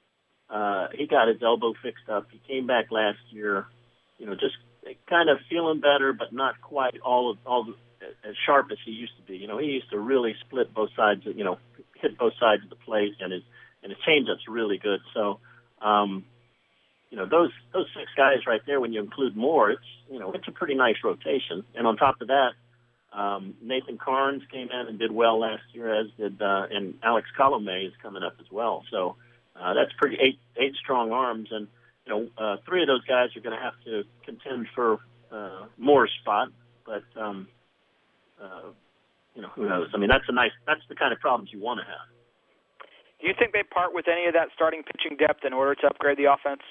uh, he got his elbow fixed up. He came back last year, you know, just kind of feeling better, but not quite all of, all the, as sharp as he used to be. You know, he used to really split both sides, of, you know, hit both sides of the plate, and his and his changeup's really good. So, um, you know, those those six guys right there, when you include Moore, it's you know, it's a pretty nice rotation. And on top of that, um, Nathan Carnes came in and did well last year, as did uh, and Alex Colomé is coming up as well. So uh, that's pretty eight eight strong arms. And you know, uh, three of those guys are going to have to contend for uh, Moore's spot, but um, uh, you know, who knows? I mean, that's a nice. That's the kind of problems you want to have. Do you think they part with any of that starting pitching depth in order to upgrade the offense?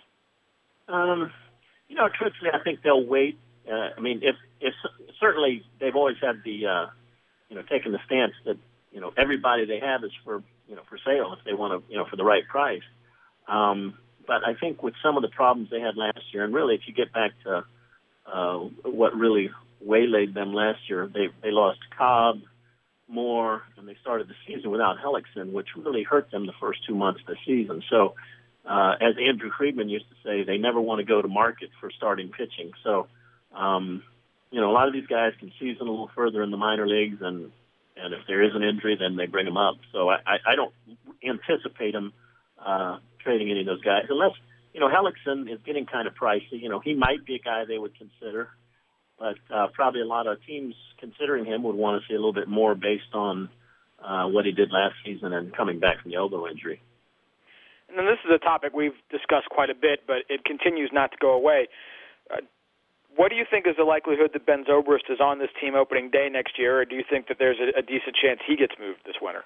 Um, you know, truthfully, I think they'll wait. Uh, I mean, if if certainly they've always had the uh, you know, taken the stance that you know everybody they have is for you know for sale if they want to you know for the right price. Um, But I think with some of the problems they had last year, and really if you get back to uh, what really waylaid them last year, they they lost Cobb, Moore, and they started the season without Hellickson, which really hurt them the first two months of the season. So uh, as Andrew Friedman used to say, they never want to go to market for starting pitching. So, um, you know, a lot of these guys can season a little further in the minor leagues, and, and if there is an injury, then they bring them up. So I, I, I don't anticipate them uh, trading any of those guys, unless, you know, Hellickson is getting kind of pricey. You know, he might be a guy they would consider. but uh, probably a lot of teams considering him would want to see a little bit more based on uh, what he did last season and coming back from the elbow injury. And then this is a topic we've discussed quite a bit, but it continues not to go away. Uh, what do you think is the likelihood that Ben Zobrist is on this team opening day next year, or do you think that there's a, a decent chance he gets moved this winter?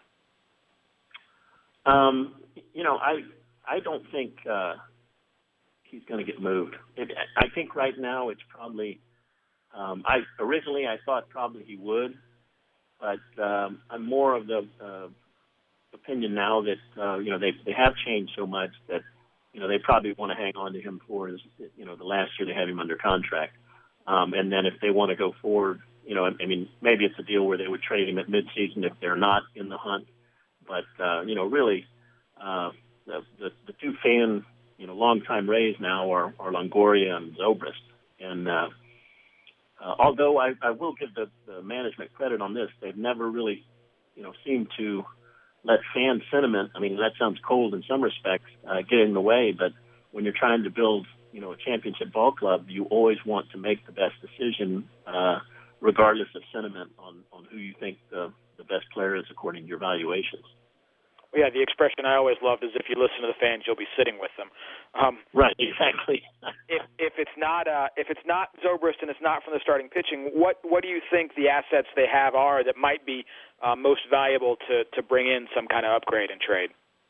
Um, you know, I I don't think uh, he's going to get moved. It, I think right now it's probably um, I originally I thought probably he would, but um, I'm more of the uh, opinion now that uh, you know they they have changed so much that you know they probably want to hang on to him for his you know the last year they have him under contract, um, and then if they want to go forward, you know I mean maybe it's a deal where they would trade him at midseason if they're not in the hunt, but uh, you know really uh, the, the the two fan you know longtime Rays now are, are Longoria and Zobrist, and uh, uh, although I, I will give the, the management credit on this, they've never really you know seemed to let fan sentiment, I mean, that sounds cold in some respects, uh, get in the way, but when you're trying to build, you know, a championship ball club, you always want to make the best decision, uh, regardless of sentiment on, on who you think the, the best player is according to your valuations. Well, yeah, the expression I always loved is if you listen to the fans, you'll be sitting with them. Um, right, exactly. if if it's not uh, if it's not Zobrist and it's not from the starting pitching, what what do you think the assets they have are that might be uh, most valuable to, to bring in some kind of upgrade and trade?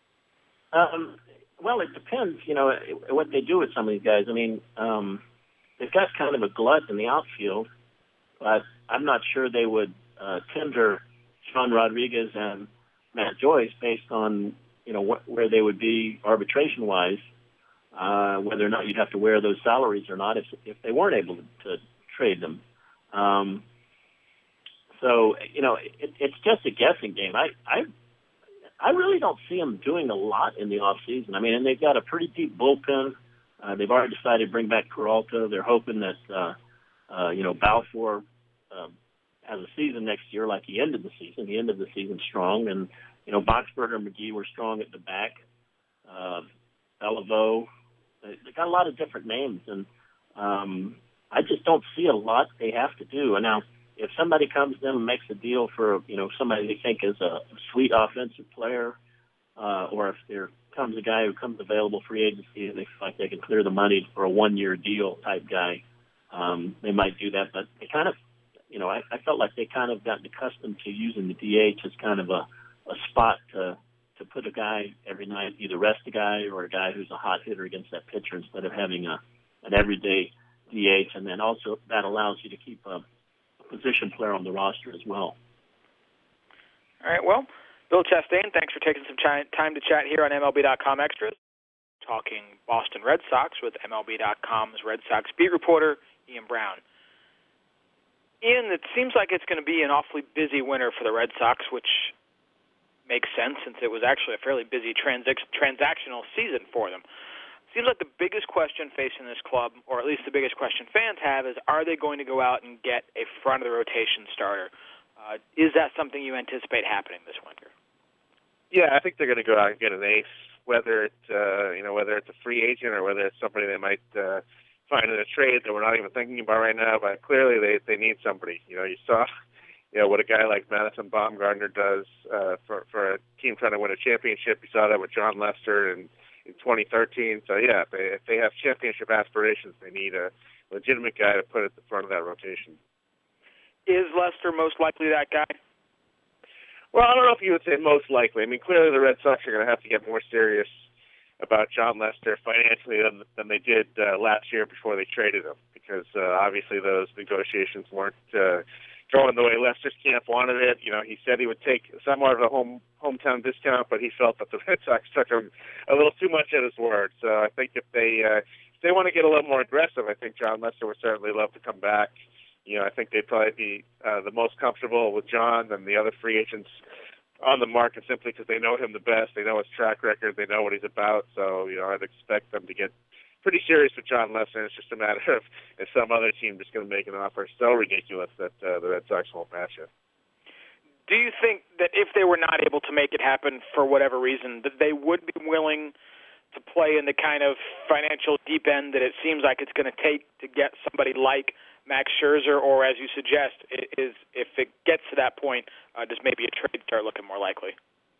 Um, well, it depends, you know, what they do with some of these guys. I mean, um, they've got kind of a glut in the outfield, but I'm not sure they would uh, tender Sean Rodriguez and Matt Joyce based on, you know, what, where they would be arbitration-wise, uh, whether or not you'd have to wear those salaries or not if if they weren't able to, to trade them. Um, so, you know, it, it's just a guessing game. I, I I really don't see them doing a lot in the off season. I mean, and they've got a pretty deep bullpen. Uh, they've already decided to bring back Peralta. They're hoping that, uh, uh, you know, Balfour uh, has a season next year like he ended the season. He ended the season strong. And, you know, Boxberger and McGee were strong at the back. Uh, Beliveau. They, they got a lot of different names. And um, I just don't see a lot they have to do. And now, if somebody comes in and makes a deal for, you know, somebody they think is a sweet offensive player, uh, or if there comes a guy who comes available free agency and they feel like they can clear the money for a one-year deal type guy, um, they might do that. But they kind of, you know, I, I felt like they kind of gotten accustomed to using the D H as kind of a, a spot to to put a guy every night, either rest a guy or a guy who's a hot hitter against that pitcher instead of having a an everyday D H. And then also that allows you to keep a position player on the roster as well. All right, well, Bill Chastain, thanks for taking some time to chat here on M L B dot com Extras. Talking Boston Red Sox with M L B dot com's Red Sox beat reporter Ian Brown. Ian, it seems like it's going to be an awfully busy winter for the Red Sox, which makes sense since it was actually a fairly busy transac- transactional season for them. Seems like the biggest question facing this club, or at least the biggest question fans have, is are they going to go out and get a front-of-the-rotation starter? Uh, is that something you anticipate happening this winter? Yeah, I think they're going to go out and get an ace, whether it's uh, you know whether it's a free agent or whether it's somebody they might uh, find in a trade that we're not even thinking about right now. But clearly, they they need somebody. You know, you saw you know what a guy like Madison Bumgarner does uh, for for a team trying to win a championship. You saw that with John Lester and. In twenty thirteen, so yeah, if they, if they have championship aspirations, they need a legitimate guy to put at the front of that rotation. Is Lester most likely that guy? Well, I don't know if you would say most likely. I mean, clearly the Red Sox are going to have to get more serious about John Lester financially than, than they did uh, last year before they traded him, because uh, obviously those negotiations weren't uh, going the way Lester's camp wanted it. You know, he said he would take somewhat of a home hometown discount, but he felt that the Red Sox took him a little too much at his word. So I think if they uh, if they want to get a little more aggressive, I think John Lester would certainly love to come back. You know, I think they'd probably be uh, the most comfortable with John than the other free agents on the market, simply because they know him the best. They know his track record. They know what he's about. So, you know, I'd expect them to get pretty serious with John Lester. It's just a matter of if some other team is going to make an offer so ridiculous that uh, the Red Sox won't match it. Do you think that if they were not able to make it happen for whatever reason, that they would be willing to play in the kind of financial deep end that it seems like it's going to take to get somebody like Max Scherzer, or as you suggest, is if it gets to that point, uh, does maybe a trade start looking more likely?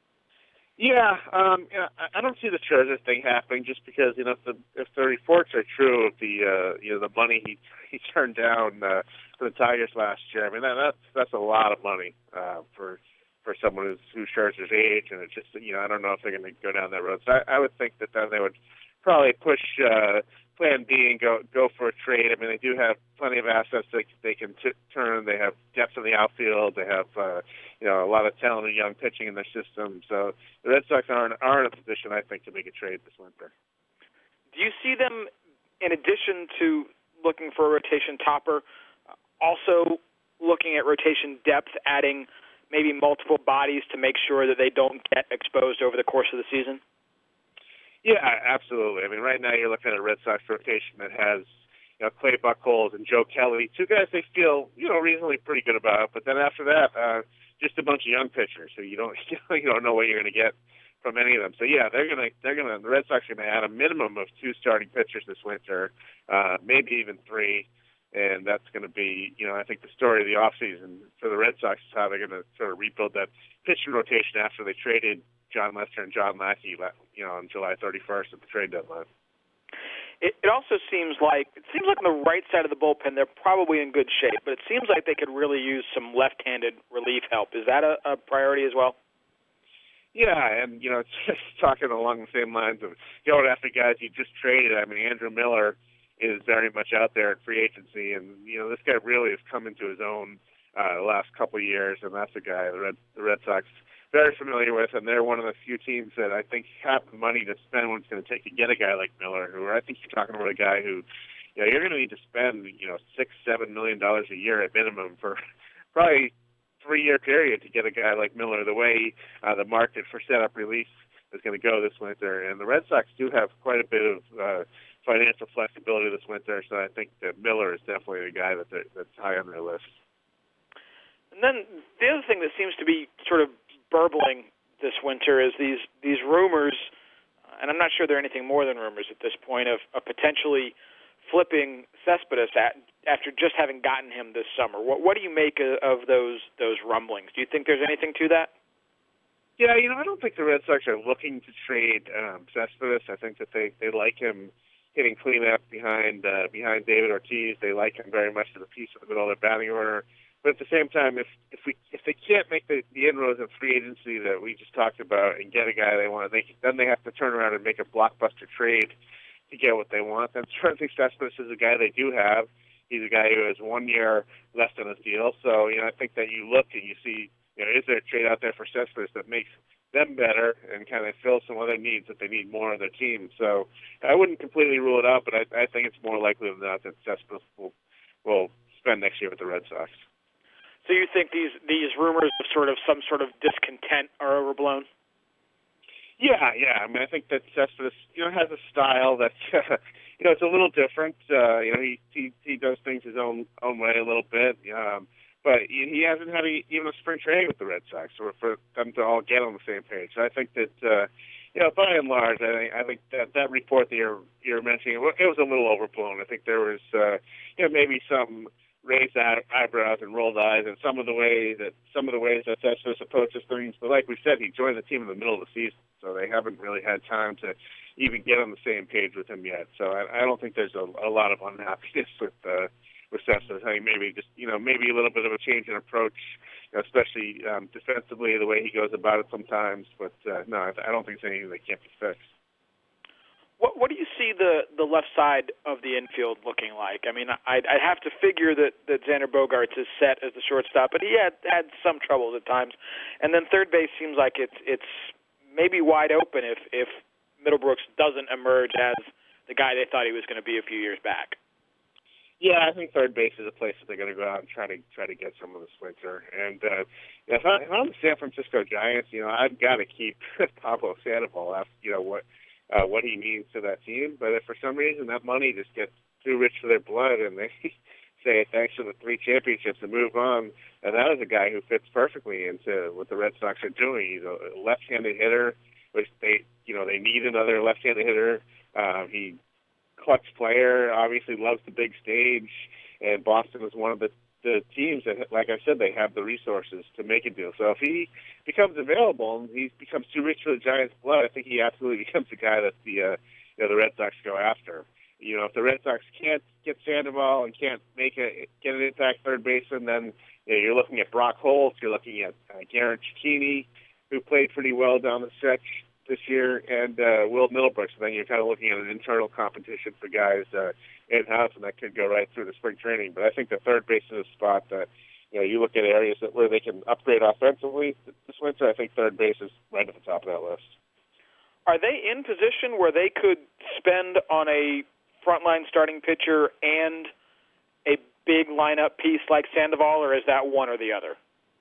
Yeah, um, yeah, I don't see the Scherzer thing happening just because you know if the if the reports are true of the uh, you know the money he he turned down uh, for the Tigers last year. I mean that, that's that's a lot of money uh, for for someone who's who's Scherzer's age, and it's just you know I don't know if they're going to go down that road. So I, I would think that then they would probably push uh, Plan B and go go for a trade. I mean, they do have plenty of assets that they can t- turn. They have depth in the outfield. They have uh, you know a lot of talented young pitching in their system. So the Red Sox are in, are in a position, I think, to make a trade this winter. Do you see them, in addition to looking for a rotation topper, also looking at rotation depth, adding maybe multiple bodies to make sure that they don't get exposed over the course of the season? Yeah, absolutely. I mean, right now you're looking at a Red Sox rotation that has, you know, Clay Buchholz and Joe Kelly, two guys they feel, you know, reasonably pretty good about. But then after that, uh, just a bunch of young pitchers, so you don't, you don't know what you're going to get from any of them. So yeah, they're gonna, they're gonna, the Red Sox are going to add a minimum of two starting pitchers this winter, uh, maybe even three. And that's going to be, you know, I think the story of the offseason for the Red Sox is how they're going to sort of rebuild that pitching rotation after they traded John Lester and John Lackey, you know, on July thirty-first at the trade deadline. It, it also seems like it seems like on the right side of the bullpen they're probably in good shape, but it seems like they could really use some left-handed relief help. Is that a, a priority as well? Yeah, and you know, it's just talking along the same lines of going after guys you just traded. I mean, Andrew Miller is very much out there in free agency, and you know, this guy really has come into his own uh, the last couple of years, and that's a guy the Red the Red Sox very familiar with, and they're one of the few teams that I think have the money to spend when it's going to take to get a guy like Miller, who I think you're talking about a guy who, you know, you're going to need to spend, you know, six, seven million dollars a year at minimum for probably three-year period to get a guy like Miller. The way uh, the market for setup relief is going to go this winter, and the Red Sox do have quite a bit of uh, financial flexibility this winter, so I think that Miller is definitely the guy that that's high on their list. And then the other thing that seems to be sort of burbling this winter is these these rumors, and I'm not sure they're anything more than rumors at this point, of, of potentially flipping Cespedes at, after just having gotten him this summer. What what do you make of, of those those rumblings? Do you think there's anything to that? Yeah, you know, I don't think the Red Sox are looking to trade um, Cespedes. I think that they, they like him hitting cleanup behind uh, behind David Ortiz. They like him very much as a piece of the middle of their batting order. But at the same time, if if we if they can't make the, the inroads in free agency that we just talked about and get a guy they want, they then they have to turn around and make a blockbuster trade to get what they want. And certainly Cespedes is a guy they do have. He's a guy who has one year left on his deal. So you know, I think that you look and you see, you know, is there a trade out there for Cespedes that makes them better and kind of fill some other needs that they need more on their team. So I wouldn't completely rule it out, but I, I think it's more likely than not that Cespedes will will spend next year with the Red Sox. So you think these these rumors of sort of some sort of discontent are overblown? Yeah, yeah. I mean, I think that Cespedes, you know, has a style that, uh, you know, it's a little different. Uh, you know, he, he he does things his own own way a little bit. Um, but he, he hasn't had a, even a spring training with the Red Sox, or for them to all get on the same page. So I think that, uh, you know, by and large, I think I think that that report that you're you're mentioning, it was a little overblown. I think there was, uh, you know, maybe some raised eyebrows and rolled eyes, and some of the ways that some of the ways that Cespedes approaches things. But like we said, he joined the team in the middle of the season, so they haven't really had time to even get on the same page with him yet. So I, I don't think there's a, a lot of unhappiness with uh, with Cespedes. I think maybe just you know maybe a little bit of a change in approach, you know, especially um, defensively, the way he goes about it sometimes. But uh, no, I, I don't think it's anything that can't be fixed. What what do you see the, the left side of the infield looking like? I mean, I'd, I'd have to figure that, that Xander Bogaerts is set as the shortstop, but he had had some troubles at times. And then third base seems like it's it's maybe wide open if, if Middlebrooks doesn't emerge as the guy they thought he was going to be a few years back. Yeah, I think third base is a place that they're going to go out and try to try to get some of this winter. And uh, if, I, if I'm the San Francisco Giants, you know, I've got to keep Pablo Sandoval after you know what. Uh, what he means to that team, but if for some reason that money just gets too rich for their blood and they say thanks for the three championships and move on, and that is a guy who fits perfectly into what the Red Sox are doing. He's a left-handed hitter, which they, you know, they need another left-handed hitter. Uh, he clutch player, obviously loves the big stage, and Boston is one of the, the teams that, like I said, they have the resources to make a deal. So if he becomes available and he becomes too rich for the Giants' blood, I think he absolutely becomes the guy that the uh, you know, the Red Sox go after. You know, if the Red Sox can't get Sandoval and can't make a get an intact third baseman, then you know, you're looking at Brock Holt, you're looking at uh, Garrett Cicchini, who played pretty well down the stretch this year, and uh, Will Middlebrooks. And then you're kind of looking at an internal competition for guys uh, in-house, and that could go right through the spring training. But I think the third base is a spot that, you know, you look at areas that where they can upgrade offensively this winter. I think third base is right at the top of that list. Are they in position where they could spend on a frontline starting pitcher and a big lineup piece like Sandoval, or is that one or the other?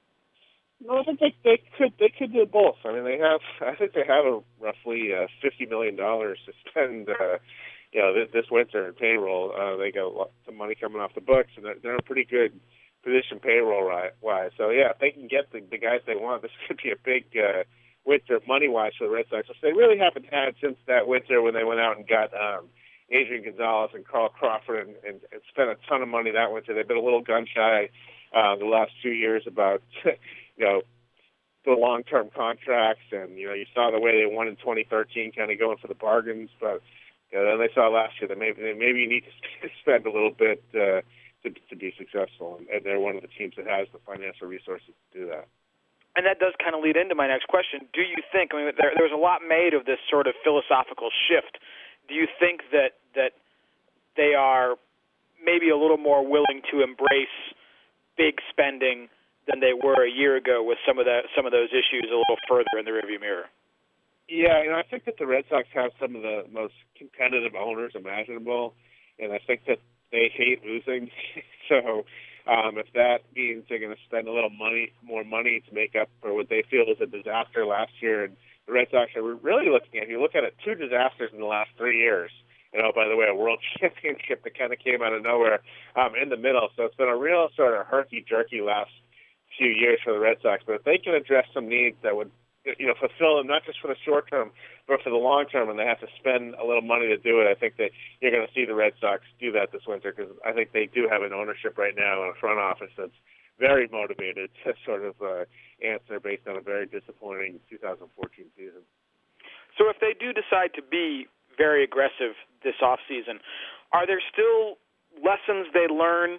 No, I think they, they could they could do both. I mean, they have. I think they have a roughly uh, fifty million dollars to spend. Uh, you know, this, this winter in payroll. Uh, they got a lot of money coming off the books, and they're, they're in a pretty good position payroll wise. So yeah, if they can get the, the guys they want, this could be a big uh, winter money wise for the Red Sox, which they really haven't had since that winter when they went out and got um, Adrian Gonzalez and Carl Crawford and, and, and spent a ton of money that winter. They've been a little gun shy uh, the last two years about. You know, the long-term contracts, and, you know, you saw the way they won in twenty thirteen, kind of going for the bargains, but, you know, then they saw last year that maybe maybe you need to spend a little bit uh, to, to be successful, and, and they're one of the teams that has the financial resources to do that. And that does kind of lead into my next question. Do you think, I mean, there, there was a lot made of this sort of philosophical shift. Do you think that that they are maybe a little more willing to embrace big spending than they were a year ago, with some of that, some of those issues a little further in the rearview mirror? Yeah, you know, I think that the Red Sox have some of the most competitive owners imaginable, and I think that they hate losing. so, um, if that means they're going to spend a little money, more money to make up for what they feel was a disaster last year, and the Red Sox are really looking at, if you look at it, two disasters in the last three years. You know, by the way, a world championship that kind of came out of nowhere um, in the middle. So it's been a real sort of herky-jerky last few years for the Red Sox, but if they can address some needs that would, you know, fulfill them not just for the short term, but for the long term, and they have to spend a little money to do it, I think that you're going to see the Red Sox do that this winter, because I think they do have an ownership right now and a front office that's very motivated to sort of uh, answer based on a very disappointing two thousand fourteen season. So if they do decide to be very aggressive this off season, are there still lessons they learn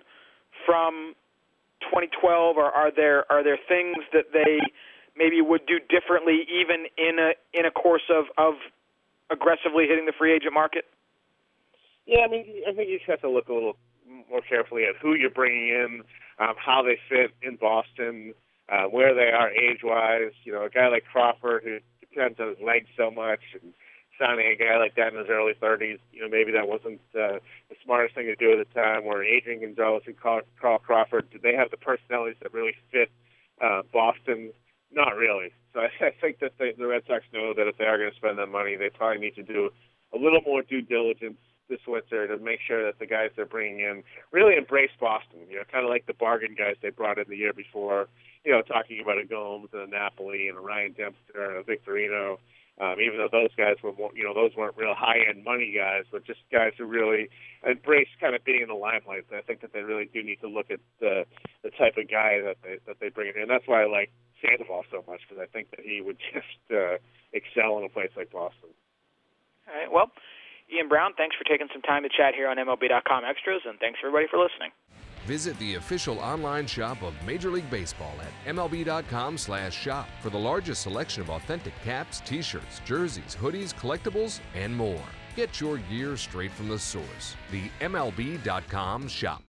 from twenty twelve, or are there are there things that they maybe would do differently, even in a in a course of, of aggressively hitting the free agent market? Yeah, I mean, I think you just have to look a little more carefully at who you're bringing in, um, how they fit in Boston, uh, where they are age-wise. You know, a guy like Crawford who depends on his legs so much, and signing a guy like that in his early thirties, you know, maybe that wasn't uh, the smartest thing to do at the time. Where Adrian Gonzalez and Carl, Carl Crawford, did they have the personalities that really fit uh, Boston? Not really. So I, I think that they, the Red Sox know that if they are going to spend that money, they probably need to do a little more due diligence this winter to make sure that the guys they're bringing in really embrace Boston. You know, kind of like the bargain guys they brought in the year before. You know, talking about a Gomes and a Napoli and a Ryan Dempster and a Victorino. Um, even though those guys were more, you know, those weren't real high-end money guys, but just guys who really embrace kind of being in the limelight. I think that they really do need to look at the the type of guy that they that they bring in, and that's why I like Sandoval so much, because I think that he would just uh, excel in a place like Boston. All right. Well, Ian Browne, thanks for taking some time to chat here on M L B dot com Extras, and thanks everybody for listening. Visit the official online shop of Major League Baseball at M L B dot com slash shop for the largest selection of authentic caps, t-shirts, jerseys, hoodies, collectibles, and more. Get your gear straight from the source. The M L B dot com shop.